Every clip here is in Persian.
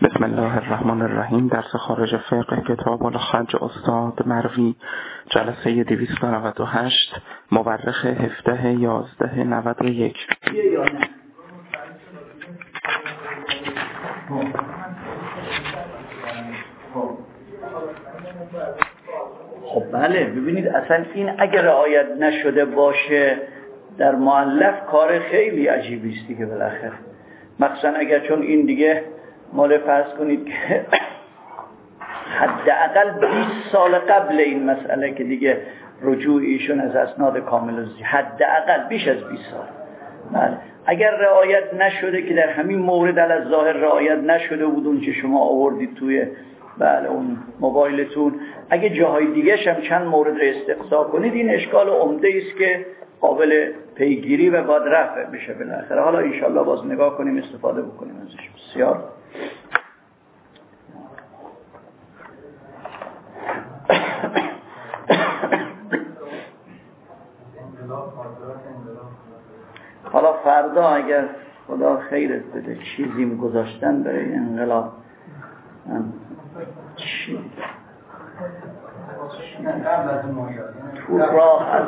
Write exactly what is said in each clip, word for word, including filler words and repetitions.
بسم الله الرحمن الرحیم. درس خارج فقه کتاب الخج استاد مروی، جلسه دویست و نود و هشت، مورخ هفده یازده نود و یک. خب بله، ببینید اصلا این اگر رعایت نشده باشه در مؤلف کار خیلی عجیبی است دیگه بالاخره، مخصوصا اگر چون این دیگه مال فرض کنید که حداقل بیست سال قبل این مسئله که دیگه رجوع ایشون از اسناد کامل الزی، حداقل بیش از بیست سال. بله اگر رعایت نشده که در همین مورد علی ظاهر رعایت نشده بود اون که شما آوردید توی بله اون موبایلتون، اگه جاهای دیگه هم چند مورد رو استقصا کنید، این اشکال عمده است که قابل پیگیری و باید رفع بشه بالاخره. حالا انشالله باز نگاه کنیم، استفاده بکنیم ازش. بسیار حالا فردا اگر خدا خیرت بده چیزیم گذاشتن برای انقلاب، چی؟ تو راه هست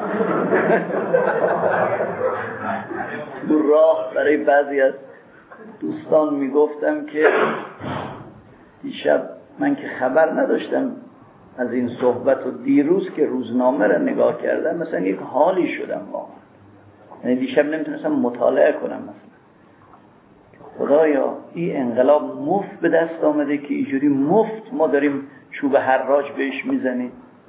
تو راه برای بعضی از دوستان میگفتم که دیشب من که خبر نداشتم از این صحبت و دیروز که روزنامه را نگاه کردم مثلا یک حالی شدم واقعا، یعنی دیشب نمیتونستم مطالعه کنم مثلا خدایا این انقلاب مفت به دست آمده که اینجوری مفت ما داریم چوب حراج بهش میزنیم.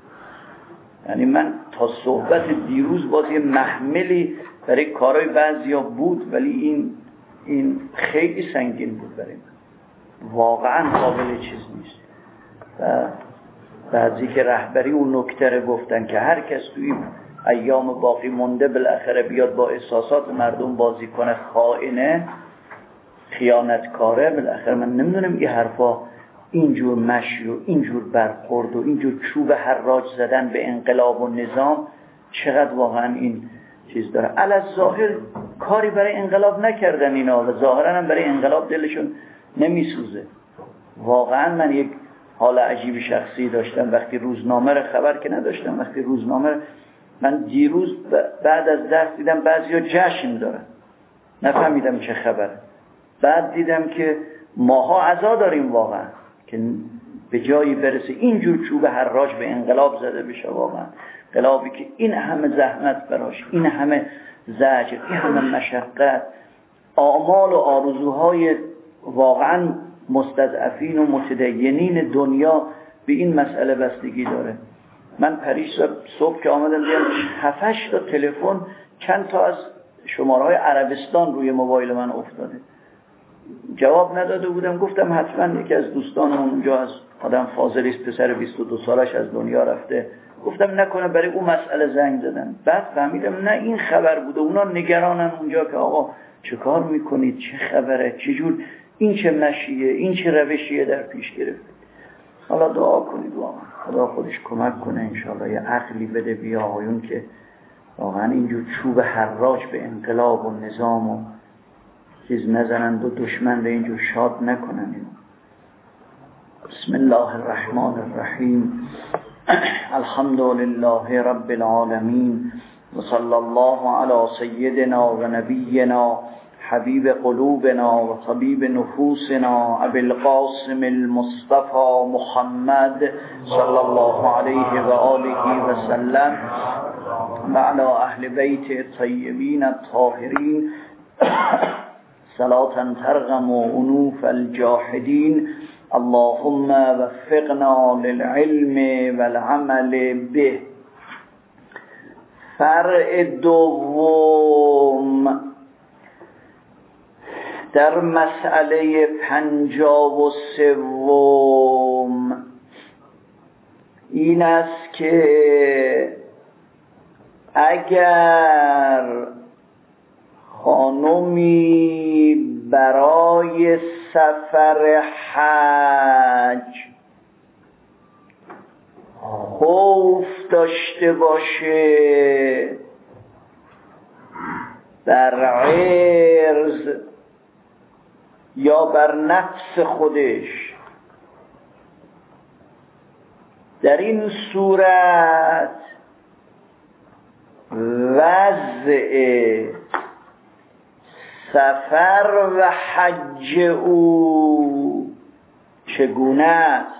یعنی من تا صحبت دیروز باز یه محملی برای کارهای بعضیا بود، ولی این این خیلی سنگین بود برای من، واقعا قابل چیز نیست. و بعضی که رهبری اون نکته رو گفتن که هر کس توی ایام باقی مونده بالاخره بیاد با احساسات مردم بازی کنه خائنه خیانتکاره. بالاخره من نمیدونم این حرفا اینجور مشی و اینجور برخورد و اینجور چوب حراج زدن به انقلاب و نظام چقدر واقعا این چیز داره. علی ظاهر کاری برای انقلاب نکردن اینا و ظاهرا هم برای انقلاب دلشون نمیسوزه. واقعا من یک حال عجیب شخصی داشتم وقتی روزنامه رو، خبر که نداشتم، وقتی روزنامه رو من دیروز بعد از درس دیدم بعضیا جشن دارن، نفهمیدم چه خبره. بعد دیدم که ماها عزا داریم واقعا که به جایی برسه اینجور چوب حراج به انقلاب زده بشه. واقعا انقلابی که این همه زحمت براش، این همه زجر، این همه مشقت، آمال و آرزوهای واقعا مستضعفین و متدینین دنیا به این مسئله بستگی داره. من پریش صبح که آمدم دیدم هفتش تا تلفن، چند تا از شماره‌های عربستان روی موبایل من افتاده. جواب نداده بودم، گفتم حتما یکی از دوستانم اونجا از آدم فاضلی است، پسر بیست و دو سالش از دنیا رفته، گفتم نکنه برای اون مسئله زنگ زدن. بعد فهمیدم نه این خبر بوده، اونا نگرانن اونجا که آقا چه کار میکنید، چه خبره، چه جور، این چه مشیه، این چه روشیه در پیش گرفته. حالا دعا کنید واقعا خدا خودش کمک کنه انشاءالله یه عقلی بده بیا آقایون که واقعا اینجور چوب حراج به انقلاب و نظام و چیز نزنند و دشمن به اینجور شاد نکنن. بسم الله الرحمن الرحیم. الحمد لله رب العالمین و صلی الله علی سیدنا و نبینا حبیب قلوبنا و طبیب نفوسنا ابی القاسم المصطفى محمد صلی الله علیه و آله و سلم و علی اهل بیت الطیبین الطاهرین صلاة ترغم انوف الجاحدین. اللهم وفقنا للعلم والعمل به. فرع دوم در مسئله پنجاه و سوم این است که اگر خانمی برای سفر حج خوف داشته باشه در عرض یا بر نفس خودش. در این صورت وضع سفر و حج او چگونه است؟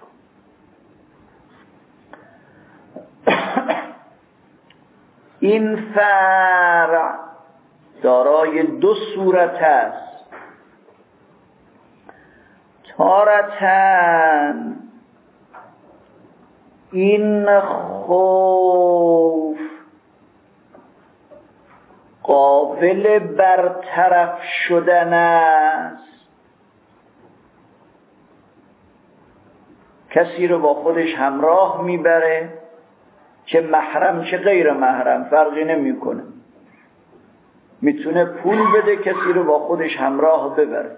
این فرع دارای دو صورت است. تارتاً این خوف قابل برطرف شدن است. کسی رو با خودش همراه میبره، چه محرم چه غیر محرم فرقی نمیکنه، میتونه پول بده کسی رو با خودش همراه ببره.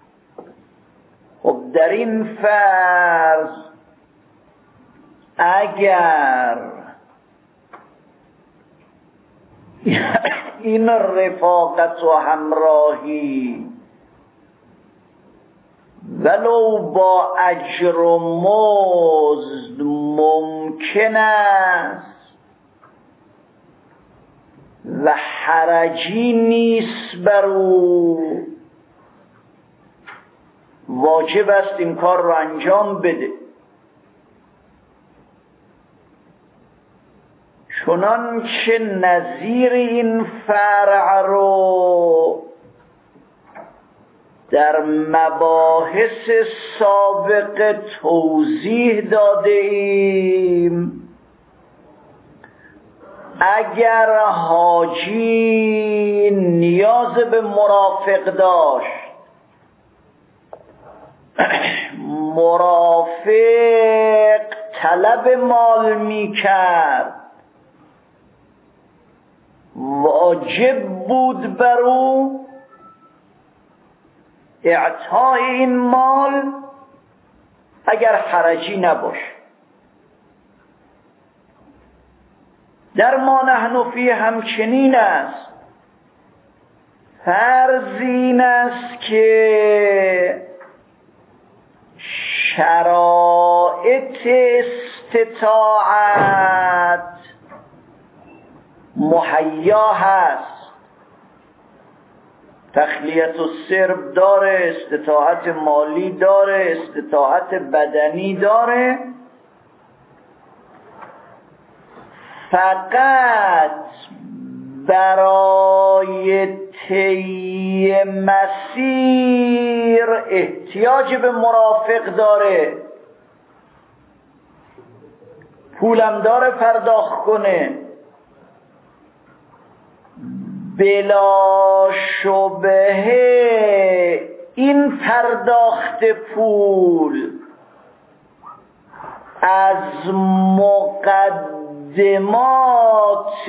خب در این فرض اگر این رفاقت و همراهی ولو با اجر و مزد ممکن است و حرجی نیست بر او، واجب است این کار رو انجام بده. چنان که نظیر این فرع رو در مباحث سابق توضیح داده ایم، اگر حاجی نیاز به مرافق داشت، مرافق طلب مال می کرد، واجب بود بر او اعطای این مال اگر حرجی نباشه. در ما نحن فی همچنین است. فرض این است که شرایط استطاعت مهیا هست. تخلیت السرب داره، استطاعت مالی داره، استطاعت بدنی داره، فقط برای طی مسیر احتیاج به مرافق داره، پولم داره پرداخت کنه. بلا شبهه این پرداخت پول از مقدمات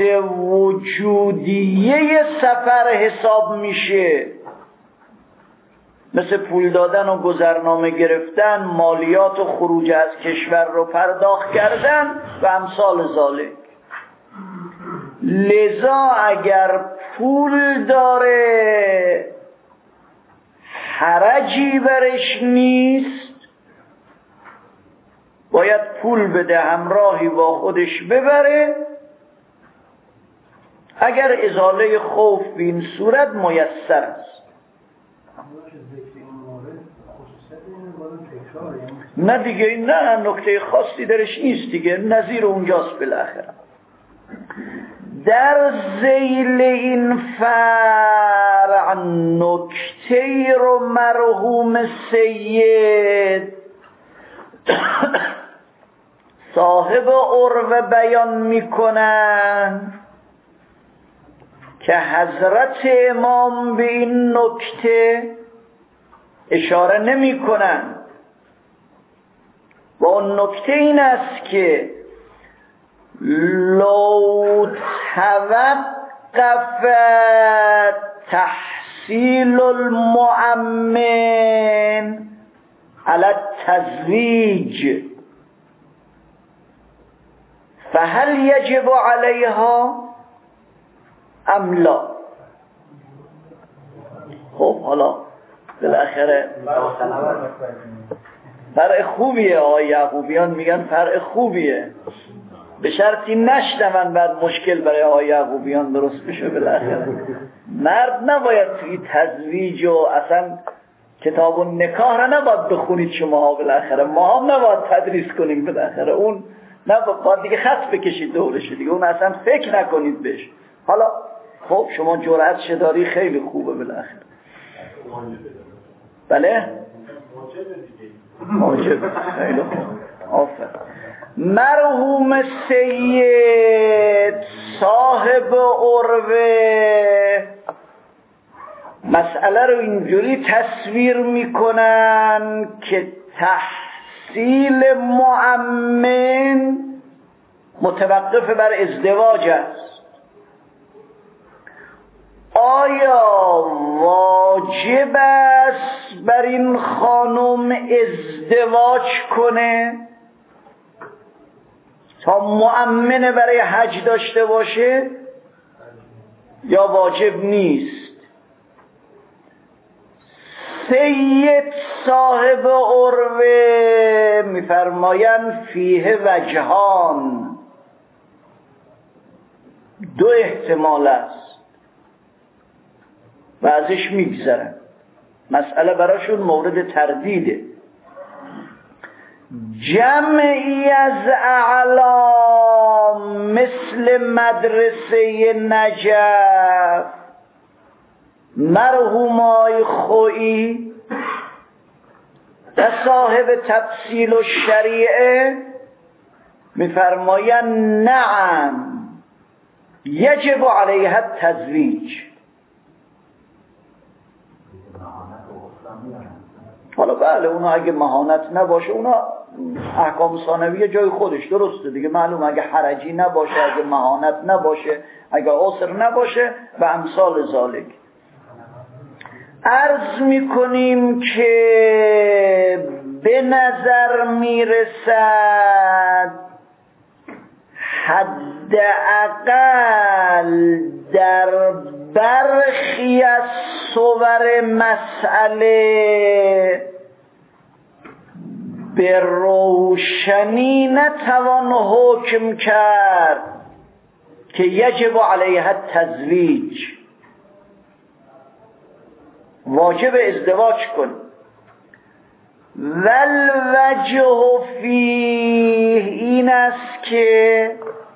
وجودیه سفر حساب میشه، مثل پول دادن و گذرنامه گرفتن، مالیات و خروج از کشور رو پرداخت کردن و امثال ذالک. لذا اگر پول داره حرجی برش نیست، باید پول بده همراهی با خودش ببره. اگر ازاله خوف به این صورت میسر است. نه دیگه، نه نکته خاصی درش نیست دیگه، نظیر اونجاست بالاخره. در ذیل این فرع نکته رو مرحوم سید صاحب عروه بیان میکنن که حضرت امام به این نکته اشاره نمی کنن و اون نکته این است که لو توقف تحصیل المؤمن على التزویج فهل یجب علیها ام لا؟ خب حالا بالاخره فرع خوبیه. آقای یعقوبیان میگن فرع خوبیه، به شرطی نشنون بعد مشکل برای آقای یعقوبیان درست بشه. بالاخره مرد نباید توی تزویج و اصلا کتاب و نکاح را نباید بخونید شما، بالاخره ما هم نباید تدریس کنیم، بالاخره اون نباید دیگه خط بکشید دورش دیگه، اون اصلا فکر نکنید بهش. حالا خب شما جرأت شداری خیلی خوبه بالاخره. بله موجب خیلی خوب. آفر مرحوم سید صاحب عروه مسئله رو اینجوری تصویر میکنن که تحصیل مؤمن متوقف بر ازدواج است. آیا واجب است بر این خانم ازدواج کنه تا مؤمن برای حج داشته باشه یا واجب نیست؟ سید صاحب عروه میفرمایند فیه وجهان، دو احتمال است و ازش میگذرن. مسئله براشون مورد تردیده. جمعی از اعلام مثل مدرسه نجف مرحومای خویی و صاحب تفصیل و شریعه میفرمایند نعم یجب علیها التزویج. حالا بله اونا اگه مهانت نباشه، اونا احکام ثانویه جای خودش درسته دیگه، معلوم اگه حرجی نباشه، اگه مهانت نباشه، اگه عسر نباشه و امثال ذالک. عرض میکنیم که به نظر میرسد حداقل در برخی از صور مسئله به روشنی نتوان حکم کرد که یجب علیها التزویج، واجب ازدواج کن. والوجه فیه این است که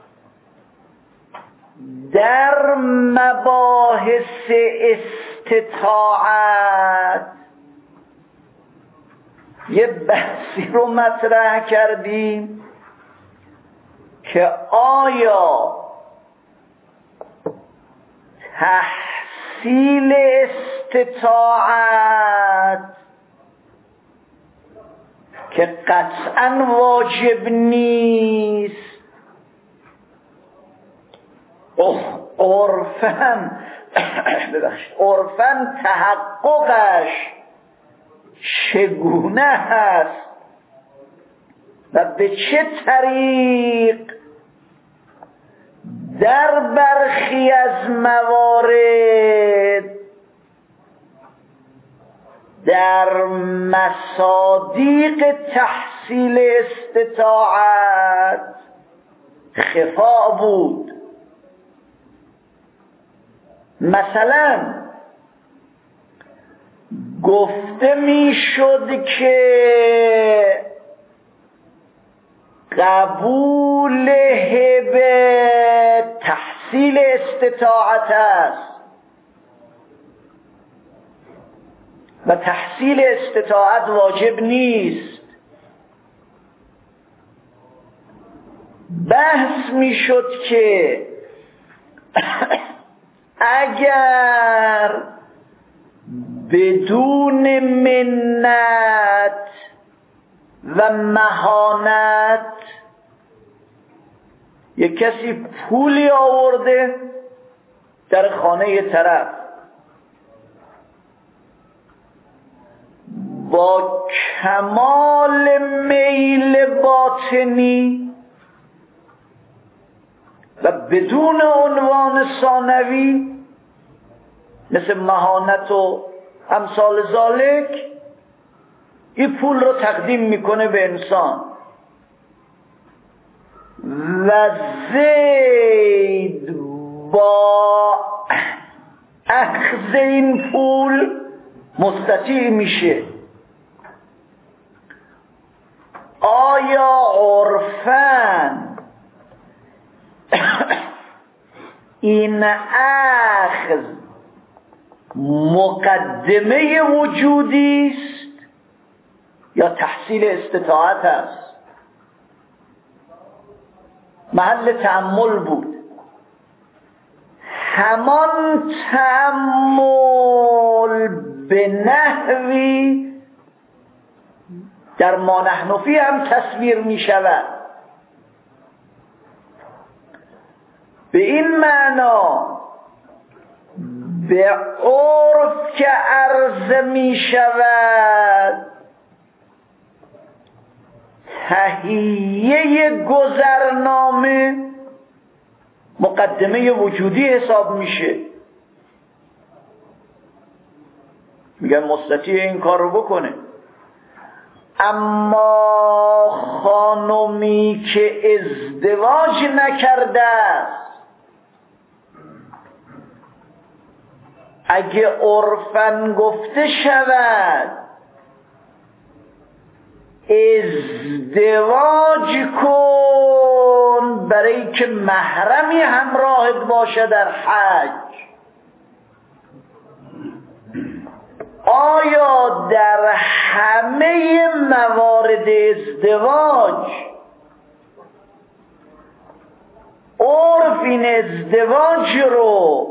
در مباحث استطاعت یه بحثی رو مطرح کردیم که آیا تحصیل استطاعت که قطعا واجب نیست، عرفاً ببخشید عرفاً تحققش چگونه هست و به چه طریق در برخی از موارد در مصادیق تحصیل استطاعت خفا بود. مثلا گفته میشد که قبول هبه تحصیل استطاعت است و تحصیل استطاعت واجب نیست. بحث میشد که اگر بدون منت و مهانت یک کسی پولی آورده در خانه طرف با کمال میل باطنی و بدون عنوان ثانوی مثل مهانت و امثال ذالک این پول رو تقدیم میکنه به انسان و زید با اخذ این پول مستطیع میشه. آیا عرفاً این اخذ مقدمه وجودی است یا تحصیل استطاعت است؟ محل تأمل بود. همان تأمل به نحوی در ما نحن فیه هم تصویر می شود. به این معنا به عرف که عرضه می شود تهیه گذرنامه مقدمه وجودی حساب میشه. میگن مستطیع این کار رو بکنه. اما خانمی که ازدواج نکرده است اگه عرفاً گفته شود ازدواج کن برای که محرمی همراهت باشه در حج، آیا در همه موارد ازدواج عرف این ازدواج رو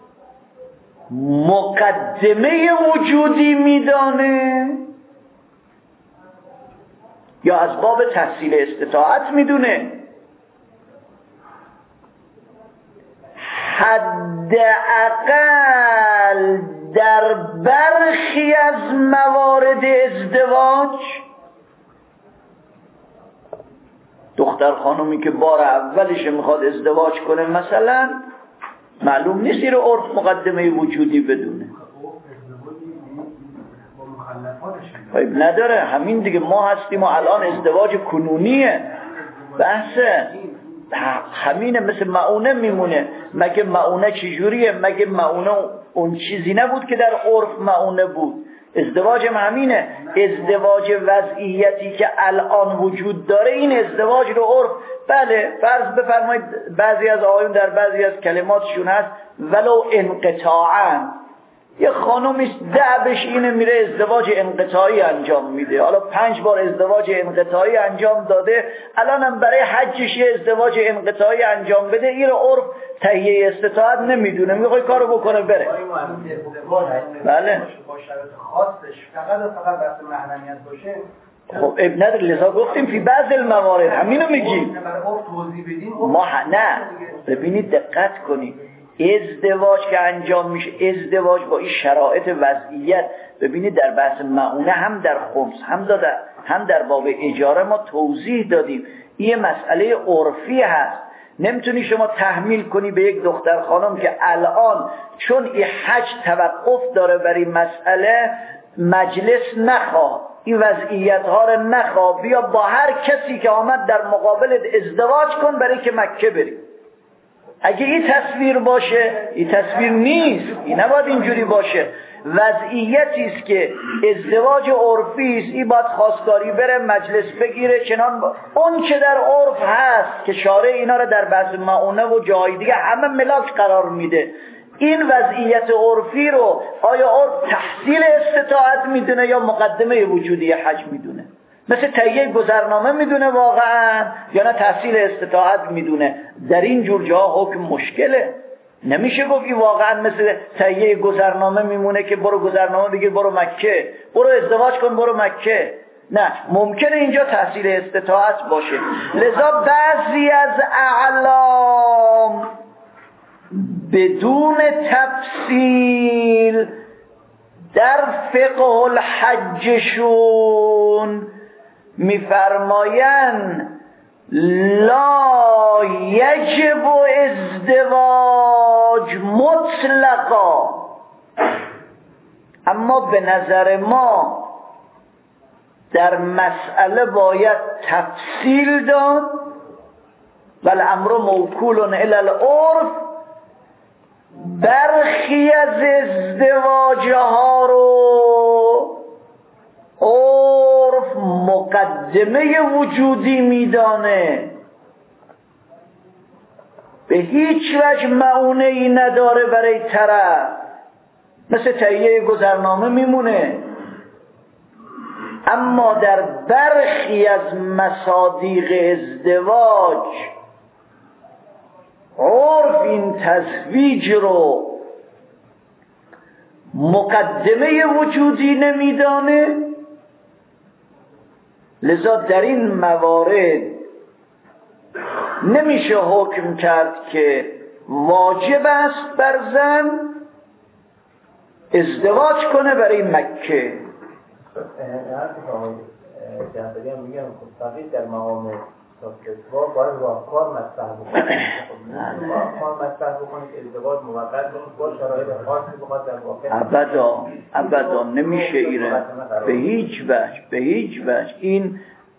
مقدمه وجودی میدانه یا از باب تحصیل استطاعت میدونه؟ حداقل در برخی از موارد ازدواج دختر خانومی که بار اولش میخواد ازدواج کنه مثلا معلوم نیست این عرف مقدمه وجودی بدونه. خب نداره، همین دیگه ما هستیم و الان ازدواج کنونیه بحثه همینه، مثل معونه میمونه. مگه معونه چجوریه؟ مگه معونه اون چیزی نبود که در عرف معونه بود؟ ازدواج هم همینه. ازدواج وضعیتی که الان وجود داره این ازدواج رو عرف، بله فرض بفرمایید بعضی از آقایون در بعضی از کلماتشون هست ولو انقطاعاً، یه خانومی دعبش اینه میره ازدواج انقطاعی انجام میده، حالا پنج بار ازدواج انقطاعی انجام داده، الان هم برای حجش یه ازدواج انقطاعی انجام بده، این رو عرف تهیه استطاعت نمیدونه، میخوای کارو بکنه بره. بله با شرط خاصش فقط فقط بحث محرمیت باشه خب اب نداره، لذا گفتیم فی بعض الموارد همینو میگیم ما. نه ببینید دقت کنید، ازدواج که انجام میشه ازدواج با این شرایط وضعیت، ببینید در بحث معونه هم در خمس هم در هم در باب اجاره ما توضیح دادیم این مسئله عرفی هست. نمیتونی شما تحمیل کنی به یک دختر خانم که الان چون این حج توقف داره بر این مسئله مجلس نخواه، این وضعیت ها رو نخواه، بیا با هر کسی که آمد در مقابلت ازدواج کن برای که مکه بری. اگه این تصویر باشه، این تصویر نیست، این نباید اینجوری باشه. وضعیتی است که ازدواج عرفی است، این باید خواستگاری بره مجلس بگیره، چنان با... اون که در عرف هست که شارع اینا رو در بحث معونه و جای دیگه همه ملاک قرار میده. این وضعیت عرفی رو آیا عرف تحصیل استطاعت میدونه یا مقدمه وجودی حج میدونه؟ مثل تهیه گذرنامه میدونه واقعا یا نه تحصیل استطاعت میدونه؟ در این جور جاها حکم مشکله. نمیشه گفت این واقعا مثل تهیه گذرنامه میمونه که برو گذرنامه بگیر برو مکه، برو ازدواج کن برو مکه. نه، ممکنه اینجا تحصیل استطاعت باشه. لذا بعضی از اعلام بدون تفصیل در فقه الحجشون میفرمایند لا یجب ازدواج مطلقا، اما به نظر ما در مسئله باید تفصیل داد والامر موکول الی العرف. برخی از ازدواج ها رو عرف مقدمه وجودی میدانه، به هیچ وجه معونه ای نداره برای طرف، مثل تهیه گذرنامه میمونه. اما در برخی از مصادیق ازدواج عرف این تزویج رو مقدمه وجودی نمیدانه، لذا در این موارد نمیشه حکم کرد که واجب است بر زن ازدواج کنه برای مکه. جنبالی هم میگم فقط در مقام ازدواج باید راهکار مطرح بکنه. راهکار مطرح بکنه که ازدواج موقت با شرایط خاصی بخواد در واقع ابدا ابدا نمیشه ایره، به هیچ وجه به هیچ وجه. این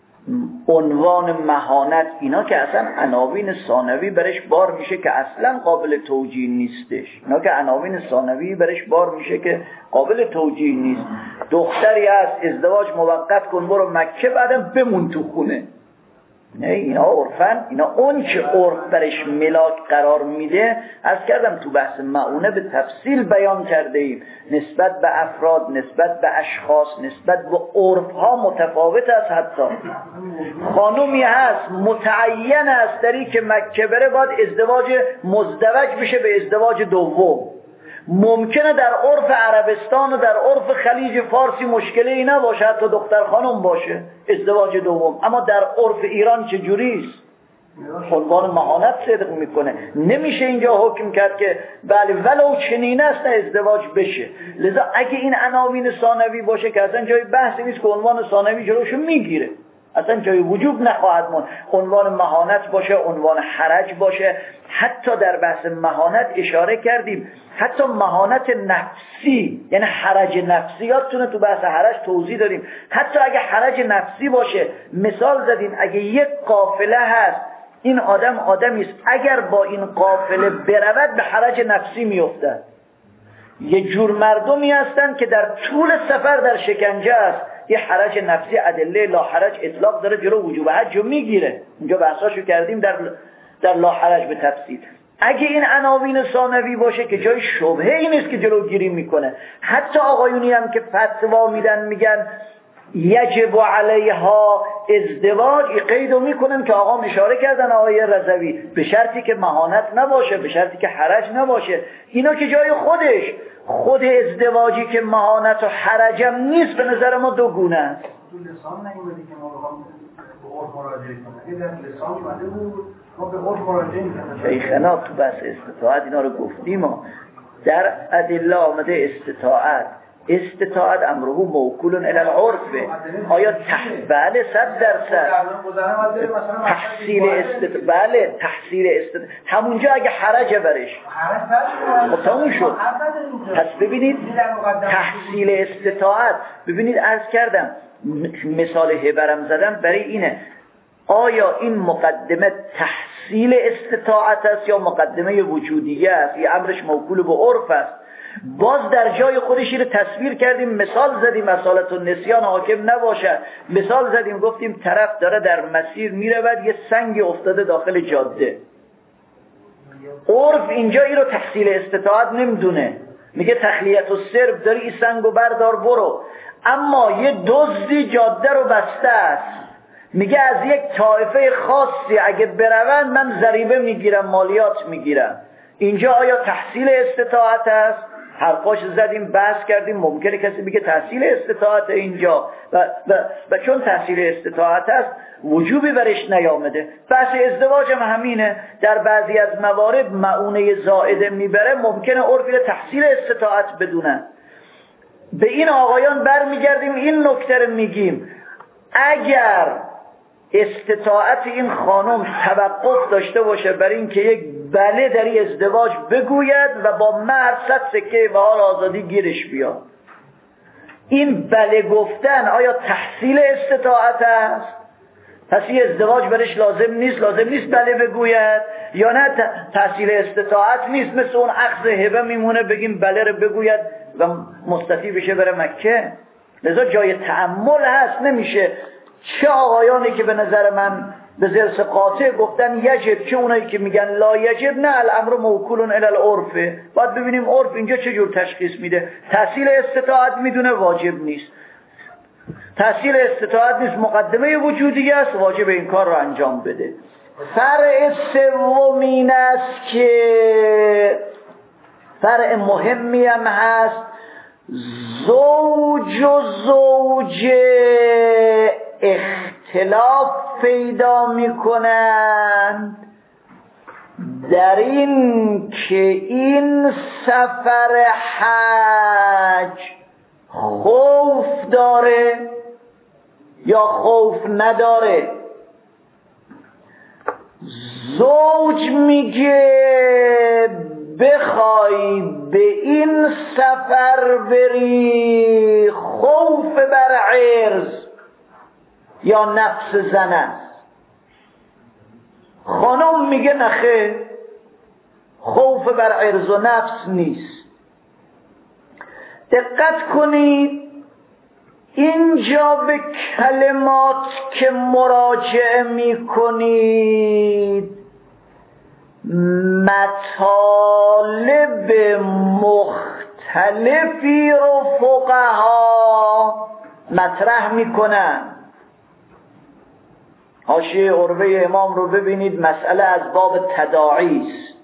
عنوان مهانت اینا که اصلا عناوین ثانوی برش بار میشه که اصلا قابل توجیه نیستش. اینا که عناوین ثانوی برش بار میشه که قابل توجیه نیست. دختری هست ازدواج موقت کن برو مکه بعدم بمون تو خونه. نه، اینا عرفن، اینا اون که عرف برش ملاک قرار میده. از کردم تو بحث معونه به تفصیل بیان کرده ایم، نسبت به افراد، نسبت به اشخاص، نسبت به عرف ها متفاوت است. حتی خانومی هست متعین است دری که مکه بره باید ازدواج مزدوج بشه به ازدواج دوم. ممکنه در عرف عربستان و در عرف خلیج فارسی مشکلی نباشه، حتی دختر خانم باشه ازدواج دوم، اما در عرف ایران چجوریست؟ عنوان مهانت صدق میکنه. نمیشه اینجا حکم کرد که بله ولو چنین است نه ازدواج بشه. لذا اگه این عناوین ثانوی باشه که اصلا جای بحثی نیست که عنوان ثانوی جلوشو میگیره، اصلا جای وجوب نخواهد موند. عنوان مهانت باشه، عنوان حرج باشه. حتی در بحث مهانت اشاره کردیم، حتی مهانت نفسی، یعنی حرج نفسی، یادتونه تو بحث حرج توضیح دادیم. حتی اگه حرج نفسی باشه، مثال زدیم اگه یک قافله هست، این آدم آدمی است اگر با این قافله برود به حرج نفسی میافتد. یه جور مردمی هستن که در طول سفر در شکنجه است، یه حرج نفسی ادله لا حرج اطلاق داره جلو وجوب حج رو میگیره. اینجا بحثاشو کردیم در در لا حرج به تفصیل. اگه این عناوین ثانوی باشه که جای شبهه ای نیست که جلوگیری میکنه. حتی آقایونی هم که فتوا میدن میگن یجب علیها ازدواج، این قیدو میکنن که آقا اشاره کردن آقای رضوی، به شرطی که مهانت نباشه، به شرطی که حرج نباشه. اینا که جای خودش، خود ازدواجی که مهانت و حرجم نیست به نظر ما دو گونه است. تو لسان نمیدی که ما بخوام به عرف مراجعه کنیم. اگه در لسان اومده بود ما به عرف مراجعه می‌کردیم. شیخنا تو بحث استطاعت اینا رو گفتیم. ما در ادله آمده استطاعت استطاعت امره موکول الی العرف. آیا تح... بله صد درصد تحصیل استطاعت، بله تحصیل استطاعت همونجا اگه حرج برش خب تموم شد. پس ببینید تحصیل استطاعت، ببینید عرض کردم مثال هبرم زدم برای اینه، آیا این مقدمه تحصیل استطاعت است یا مقدمه وجودیه است؟ یه امرش موکول به عرف است. باز در جای خودش رو تصویر کردیم، مثال زدیم اصالت و نسیان حاکم نباشد. مثال زدیم گفتیم طرف داره در مسیر میرود یه سنگ افتاده داخل جاده. عرف اینجا ای رو تحصیل استطاعت نمیدونه، میگه تخلیت و سرب داری این سنگو بردار برو. اما یه دزدی جاده رو بسته است، میگه از یک طایفه خاصی اگه بروند من ضریبه میگیرم، مالیات میگیرم. اینجا آیا تحصیل استطاعت است؟ حرفاش زدیم، بحث کردیم. ممکنه کسی بگه تحصیل استطاعت اینجا و, و, و چون تحصیل استطاعت است وجوبی برش نیامده. بحث ازدواج هم همینه، در بعضی از موارد معونه زائده میبره، ممکنه عرفی تحصیل استطاعت بدونن. به این آقایان برمیگردیم این نکته رو میگیم، اگر استطاعت این خانم توقف داشته باشه برای اینکه یک بله در ازدواج بگوید و با مرد صد سکه و حال آزادی گیرش بیاد، این بله گفتن آیا تحصیل استطاعت است؟ پس این ازدواج برش لازم نیست، لازم نیست بله بگوید، یا نه تحصیل استطاعت نیست، مثل اون اخذ هبه میمونه بگیم بله رو بگوید و مستطیع بشه بره مکه. لذا جای تأمل هست. نمیشه چه آقایانی که به نظر من به ضرس قاطع گفتن یجب، چه اونایی که میگن لا یجب، نه الامر موکول الی العرف. باید ببینیم عرف اینجا چه جور تشخیص میده. تحصیل استطاعت میدونه واجب نیست، تحصیل استطاعت نیست مقدمه وجودی است، واجب این کار رو انجام بده. فرع سوم این است که فرع مهمی هم هست، زوج و زوجه اختلاف پیدا میکنند در این که این سفر حج خوف داره یا خوف نداره. زوج میگه بخوای به این سفر بری خوف بر عرض یا نفس زن است. خانم میگه نخیر، خوف بر عرض و نفس نیست. دقت کنید اینجا به کلمات که مراجعه میکنید مطالب مختلفی رو فقها مطرح میکنن. حاشیه عروه امام رو ببینید، مسئله از باب تداعی است.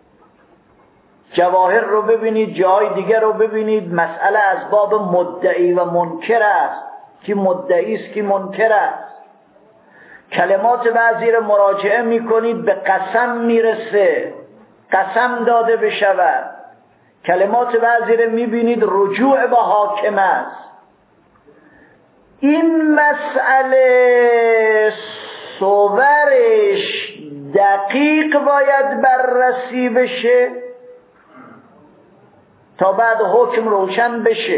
جواهر رو ببینید، جای دیگر رو ببینید، مسئله از باب مدعی و منکر است. کی مدعی است کی منکر است. کلمات بعضی رو مراجعه میکنید به قسم میرسه، قسم داده بشود. کلمات بعضی رو میبینید رجوع به حاکم است. این مسئله صورش دقیق باید بررسی بشه تا بعد حکم روشن بشه.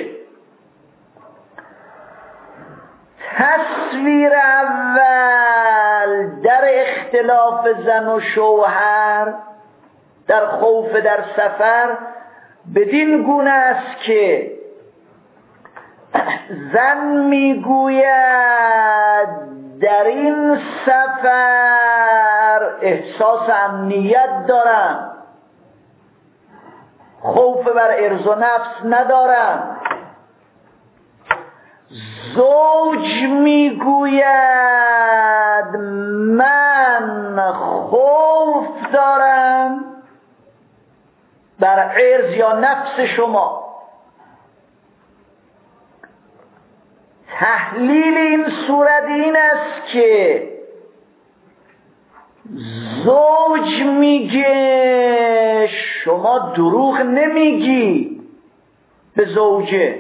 تصویر اول در اختلاف زن و شوهر در خوف در سفر بدین گونه است که زن میگوید در این سفر احساس امنیت دارم، خوف بر عرض و نفس ندارم. زوج میگوید من خوف دارم بر عرض یا نفس شما. تحلیل این صورت این است که زوج میگه شما دروغ نمیگی به زوجه،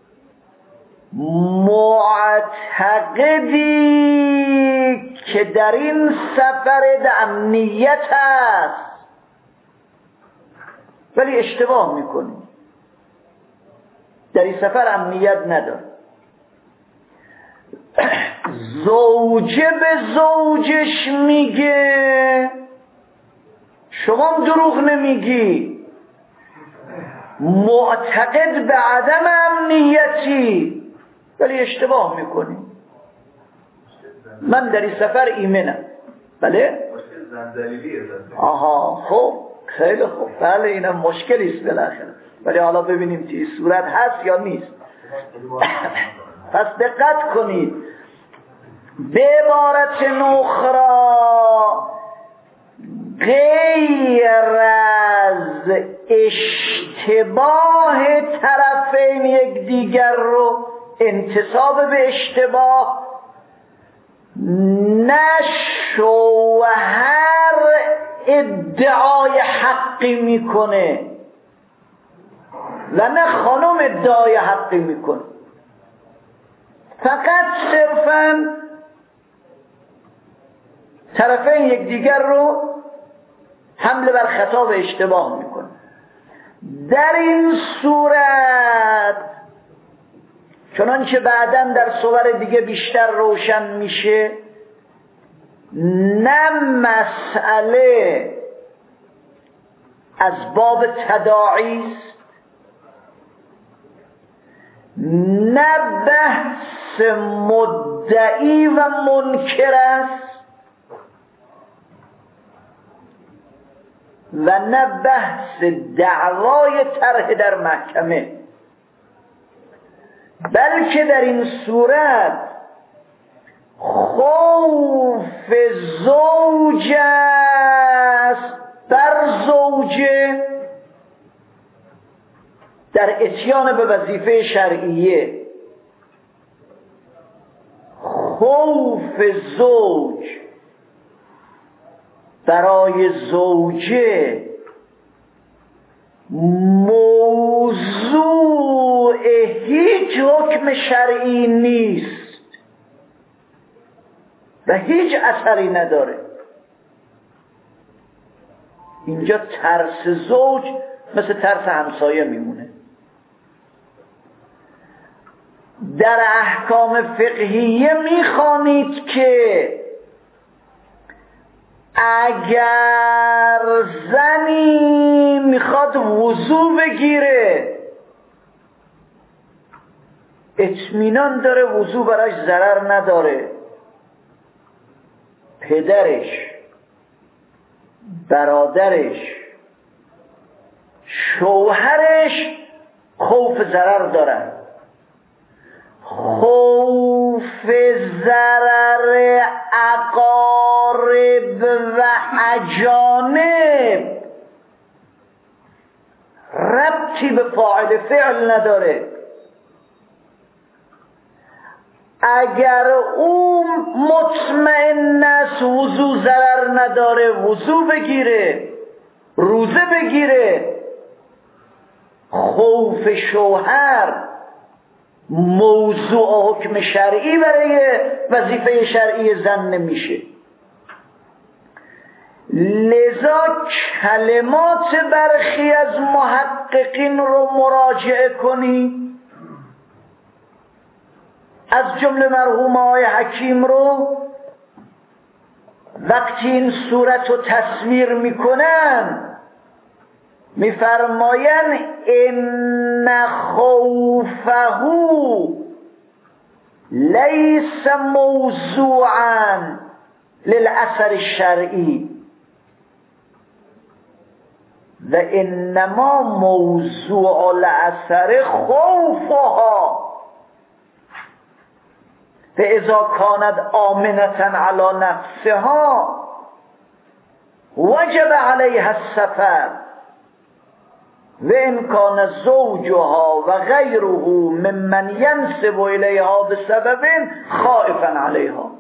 معتقدی که در این سفر امنیت است، ولی اشتباه میکنی، در این سفر امنیت نداره. زوجه به زوجش میگه شما دروغ نمیگی، معتقد به عدم امنیتی، ولی اشتباه میکنی. من در این سفر ایمنم. بله؟ آها خب خیلی خوب، بله اینم مشکلی است بالاخره، ولی حالا ببینیم چه صورت هست یا نیست. پس دقت کنید، به عبارت اخرى غیر از اشتباه طرفین یک دیگر رو، انتساب به اشتباه، نه شوهر ادعای حقی میکنه و نه خانم ادعای حقی میکنه، فقط صرفاً طرفین یک دیگر رو حمله بر خطا و اشتباه میکنه. در این صورت چنانچه بعداً در صور دیگه بیشتر روشن میشه، نه مسئله از باب تداعی است، نه بحث مدعی و منکر است و نه بحث دعوای طرح در محکمه، بلکه در این صورت خوف زوج است بر زوجه در اتیان به وظیفه شرعیه. خوف زوج برای زوجه موضوع هیچ حکم شرعی نیست و هیچ اثری نداره. اینجا ترس زوج مثل ترس همسایه میمونه. در احکام فقهیه میخوانید که اگر زنی میخواد وضو بگیره، اطمینان داره وضو براش ضرر نداره، پدرش، برادرش، شوهرش خوف ضرر دارن. خوف ضرر اقارب و اجانب ربطی به فاعل فعل نداره. اگر او مطمئن است وضو ضرر نداره، وضو بگیره، روزه بگیره. خوف شوهر موضوع حکم شرعی برای وظیفه شرعی زن نمیشه. لذا کلمات برخی از محققین رو مراجعه کنی، از جمله مرحوم آقای حکیم رو وقتی این صورت رو تصویر میکنن میفرماین ان خوفه لیس موضوعا للاثر الشرعی و انما موضوع الاثر خوفها فاذا كانت آمنة على نفسها وجب عليها السفر و ان کان زوجها و غیره ممن ینسب الیها بسبب خائفا علیها.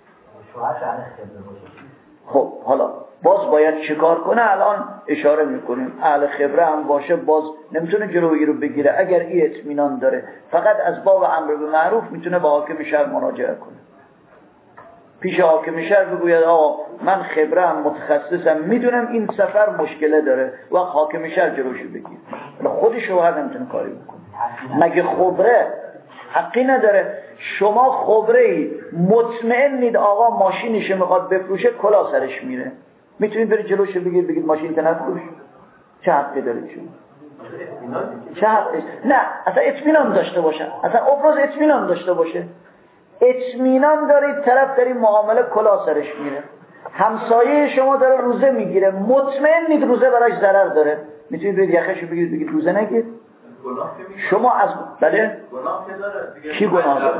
خب حالا باز باید چیکار کنه؟ الان اشاره میکنیم اهل خبره هم باشه باز نمیتونه جلوگیری رو بگیره. اگر این اطمینان داره فقط از باب امر به معروف میتونه به حاکم شهر مراجعه کنه، پیش حاکم شهر بگوید آقا من خبرم متخصصم میدونم این سفر مشکله داره، وقت حاکم شهر جلوشو بگیر. خود شوهر نمیتونه کاری بکنه. مگه خبره حقی نداره؟ شما خبره ای مطمئنید آقا ماشینش میخواد بفروشه، کلا سرش میره، میتونید برید جلوشو بگید بگید ماشین نفروش؟ چه حقی دارید شما؟ چه حقی؟ نه اصلا اطمینان داشته باشه، اصلا ابراز اطمینان داشته باشه. اطمینان دارید طرف در این معامله کلا سرش میره، همسایه شما داره روزه میگیره، مطمئنید روزه براش ضرر داره، میتونید برید یخشو بگیرید بگید روزه نگیر. شما از بله گناه که داره دیگه. کی گناه داره؟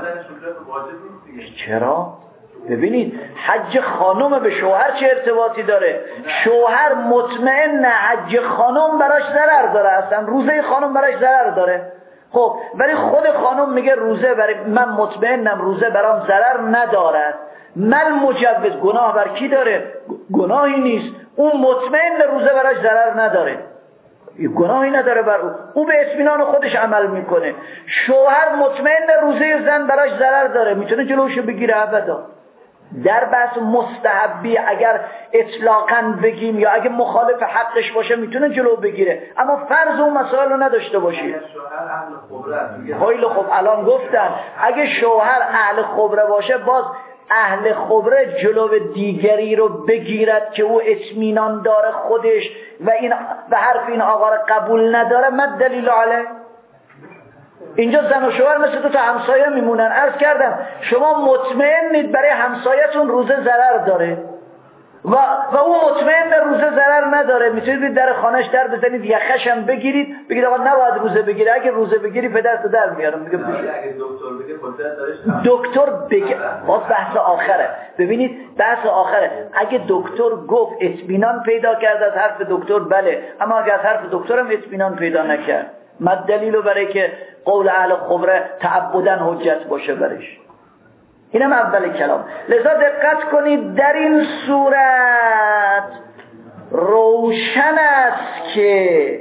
چرا؟ ببینید حج خانم به شوهر چه ارتباطی داره؟ شوهر مطمئن حج خانم براش ضرر داره، اصلا روزه خانم براش ضرر داره. خب ولی خود خانم میگه روزه برای من مطمئنم روزه برام ضرر ندارد، من مجوز. گناه بر کی داره؟ گناهی نیست، اون مطمئن روزه براش ضرر نداره، گناهی نداره بر او، او به اطمینان خودش عمل میکنه. شوهر مطمئن روزه زن براش ضرر داره، میتونه جلوشو بگیره؟ ابدا. در بحث مستحبی اگر اطلاقاً بگیم یا اگه مخالف حقش باشه میتونه جلو بگیره، اما فرض اون مسائل رو نداشته باشید. خیلی خب الان گفتن اگه شوهر اهل خبره باشه، باز اهل خبره جلو دیگری رو بگیرد که او اطمینان داره خودش و این و حرف این آقا رو قبول نداره، ما دلیل علیه؟ اینجا زن و شوهر مثل دو تا همسایه میمونن. عرض کردم شما مطمئنید برای همسایتون روزه ضرر داره و و او مطمئن روزه ضرر نداره، میتونید در خانهش در بزنید، یخش هم بگیرید، بگید آقا نباید روزه بگیره، اگه روزه بگیری پدرت در میارم. میگه اگه دکتر بگه قدرت داره، دکتر بگه، باز بحث آخره. ببینید بحث آخره. اگه دکتر گفت اطمینان پیدا کرد از حرف دکتر، بله، اما اگه از حرف دکترم اطمینان پیدا نکرد، ما دلیلو برای که قول اهل خبره تعبدن حجت باشه برش. اینم اول کلام. لذا دقت کنید در این صورت روشن است که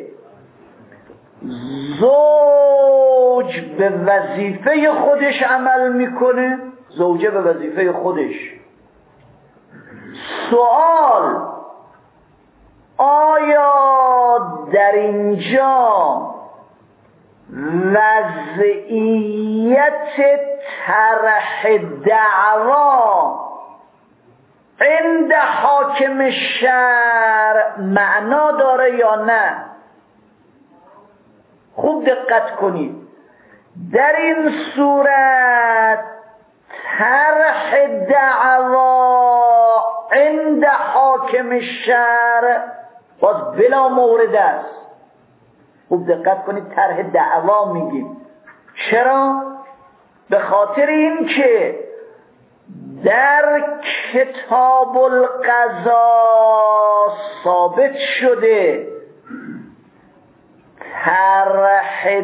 زوج به وظیفه خودش عمل میکنه، زوجه به وظیفه خودش. سوال آیا در اینجا وضعیت طرح دعوا عند حاکم شرع معنا داره یا نه؟ خوب دقت کنید. در این صورت طرح دعوا عند حاکم شرع باز بلا مورد است. خوب دقت کنید، طرح دعوا میگیم. چرا؟ به خاطر این که در کتاب القضا ثابت شده طرح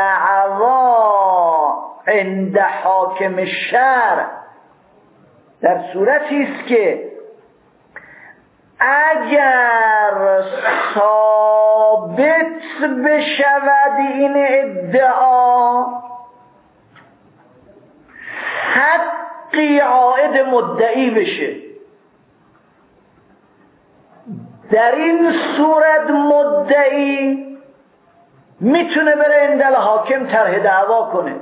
دعوا عند حاکم شرع در صورتی است که اگر ثابت بشود این ادعا، حقی عائد مدعی بشه. در این صورت مدعی میتونه بره عند حاکم طرح دعوا کنه.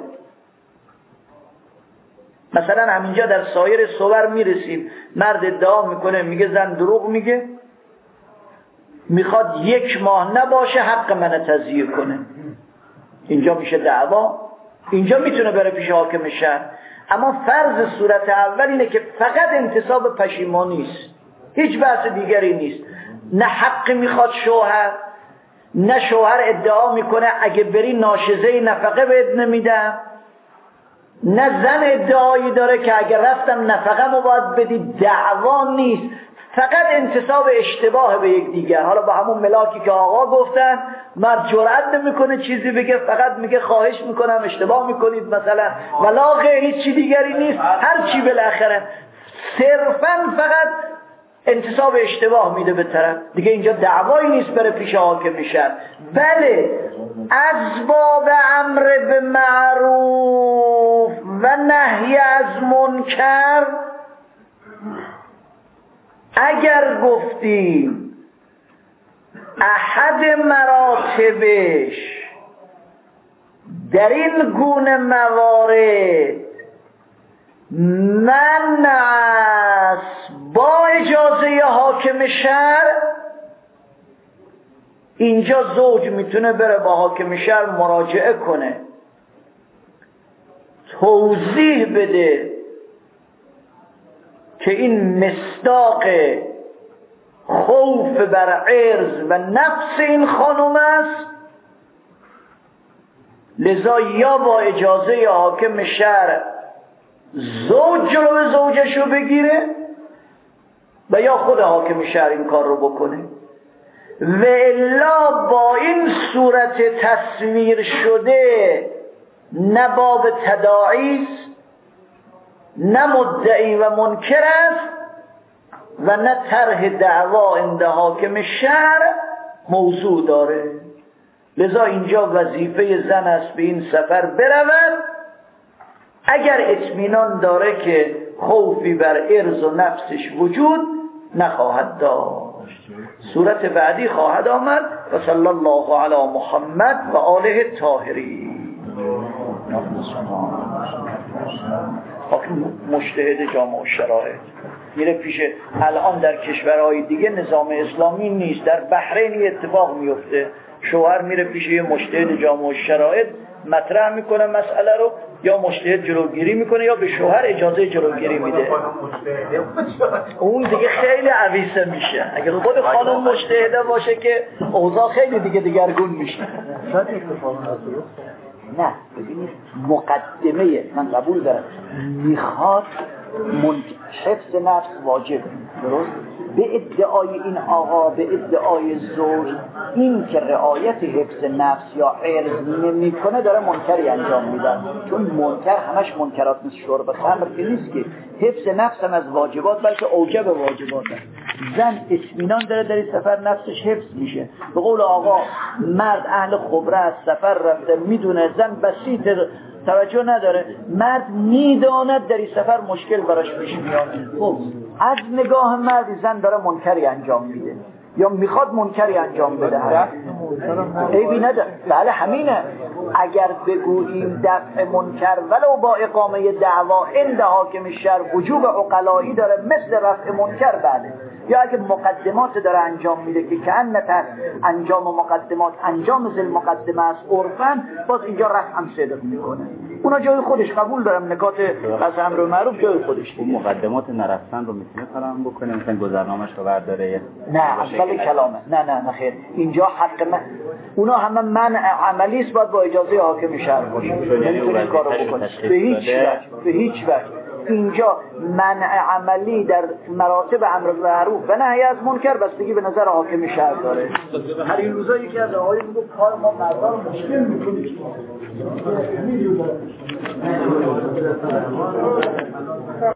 مثلا همینجا در سایر صور میرسیم، مرد ادعا میکنه، میگه زن دروغ میگه، میخواد یک ماه نباشه حق من تضییع کنه، اینجا میشه دعوا، اینجا میتونه بره پیش حاکم شرع. اما فرض صورت اول اینه که فقط انتصاب پشیمانی است، هیچ بحث دیگری نیست. نه حق میخواد شوهر، نه شوهر ادعا میکنه اگه بری ناشزه نفقه بهت نمیدم، نه زن ادعایی داره که اگر رفتم نفقه مو باید بدی. دعوا نیست، فقط انتصاب اشتباه به یک دیگر. حالا با همون ملاکی که آقا گفتن، مرد جرأت نمیکنه چیزی بگه، فقط میگه خواهش میکنم اشتباه میکنید مثلا، ولا غیر، هیچ چی دیگری نیست. هر چی بالاخره صرفا فقط انتصاب اشتباه میده به طرف دیگه. اینجا دعوایی نیست بره پیش حاکم شرع. بله، اسباب امر به معروف و نهی از منکر اگر گفتیم احد مراتبش در این گونه موارد منع است با اجازه حاکم شرع، اینجا زوج میتونه بره با حاکم شرع مراجعه کنه، توضیح بده که این مصداق خوف بر عرض و نفس این خانم است، لذا یا با اجازه حاکم شرع زوج جلو زوجشو بگیره و یا خود حاکم شرع این کار رو بکنه. و الا با این صورت تصویر شده نه باب تداعی است، نه مدعی و منکر است و نه طرح دعوا عند حاکم شرع موضوع داره. لذا اینجا وظیفه زن است به این سفر برود، اگر اطمینان داره که خوفی بر عرض و نفسش وجود نخواهد داشت. صورت بعدی خواهد آمد و صلی الله علی محمد و آله الطاهرین. مجتهد جامع الشرایط میره پیش، الان در کشورهای دیگه نظام اسلامی نیست، در بحرین اتفاق میفته، شوهر میره پیش یه مجتهد جامع الشرایط مطرح میکنه مسئله رو، یا مجتهد جلوگیری میکنه یا به شوهر اجازه جلوگیری میده. اون دیگه خیلی عویسه میشه. اگر خود خانم مجتهده باشه که اوضاع خیلی دیگه دیگرگون میشه. نه ببینید مقدمه من قبول دارم میخواد حفظ نفس واجب، درست؟ به ادعای این آقا، به ادعای زوج، این که رعایت حفظ نفس یا عرض نمیکنه داره منکری انجام میدن، چون منکر همش منکرات مثل شرب خمر که نیست که، حفظ نفس هم از واجبات بلکه اوجب واجبات هست. زن اطمینان داره در این سفر نفسش حفظ میشه. به قول آقا مرد اهل خبره از سفر رفته میدونه، زن بسیط توجه نداره، مرد میداند در این سفر مشکل براش پیش میاد. خب از نگاه مرد زن داره منکری انجام میده یا میخواد منکری انجام بده، عیبی نداره. بله همینه. اگر بگوییم دفع منکر ولو با اقامه دعوا عند حاکم شرع وجوب عقلایی داره مثل رفع منکر، بله. یا اگه مقدمات داره انجام میده که کأن تحت انجام مقدمات انجام ذل مقدمه است عرفاً، باز اینجا رفع هم صدق میکنه. اونا جای خودش قبول دارم، نکات از امر معروف جای خودش. اون مقدمات نرفتن رو میتونه فرام بکنه، مثلا گذرنامه‌اش رو برداره. نه اصل کلامه. نه نه نه خیر، اینجا حق من، اونا همه من عملی است، باید با اجازه حاکم شهر باشه، نمیتونه کارو بکنه به هیچ وجه، به هیچ وجه. اینجا منع عملی در مراتب امر معروف و نهی از منکر بستگی به نظر حاکم شهر داره. هر این روزا یکی از آقایون میگه کار ما مردان مشکل میکنه.